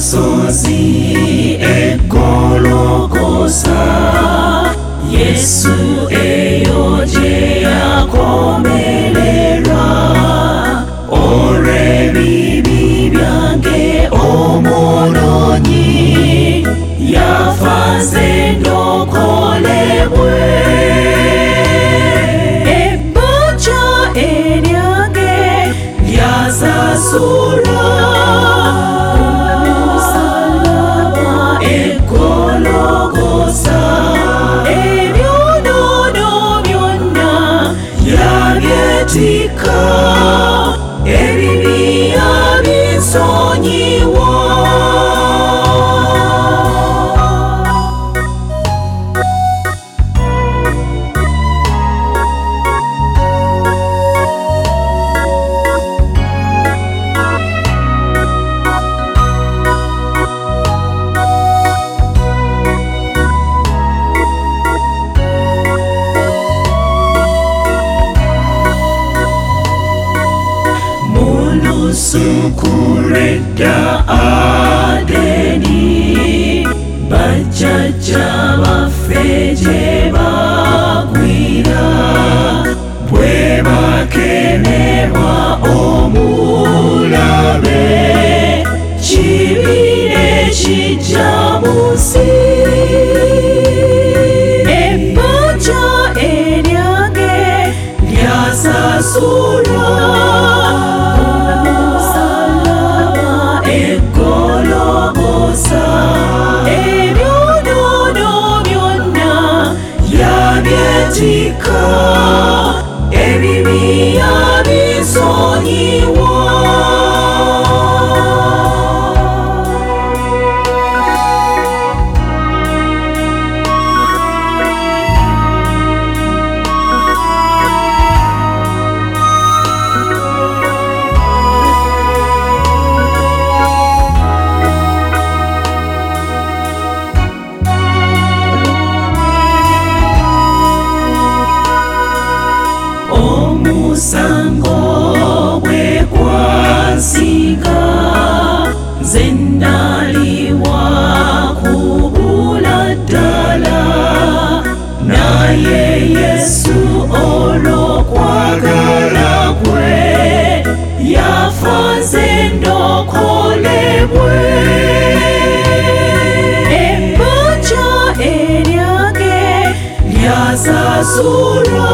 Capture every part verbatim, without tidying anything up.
masozi egolokosa Yesu eyoje yakomelerwa ore bibi byange omulonyi yafanze ndokolebwe ebbojo eryange lyasasura Tika ebibi abisonyiwa Sukureda adeni bajaja bafeje bagwira bwe bakenerwa omulabe kibire kijamusi ebbojo eryange lyasasura Tika ebibi abisonyiwa Musango bwe kwasiga zennaliwa kubula ddala naye Yesu olw'okwagala kwe yafanze ndokolebwe ebbojo eryange lyasasura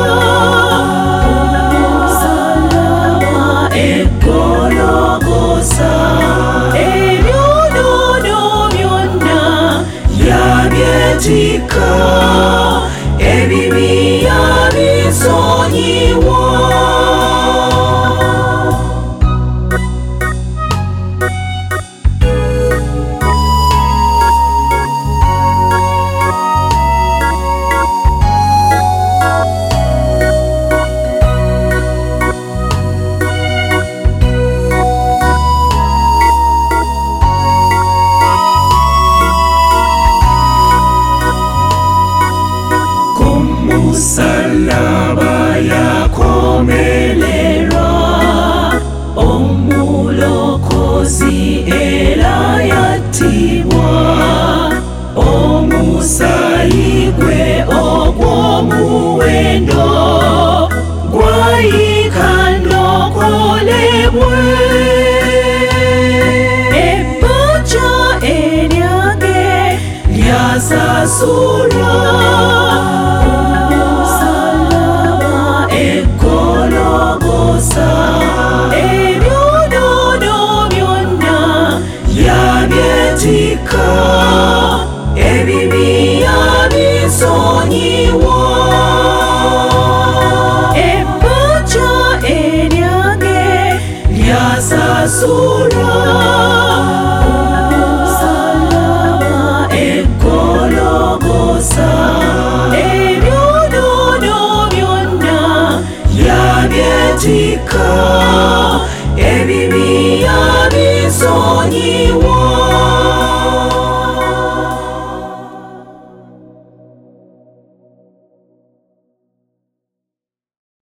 Tika ebibi abisonyiwa Salaba yakomelerwa omulokozi era yattibwa omusayi gwe ogw'omuwendo gwayika ndokolebwe ebbojo eryange lyasasura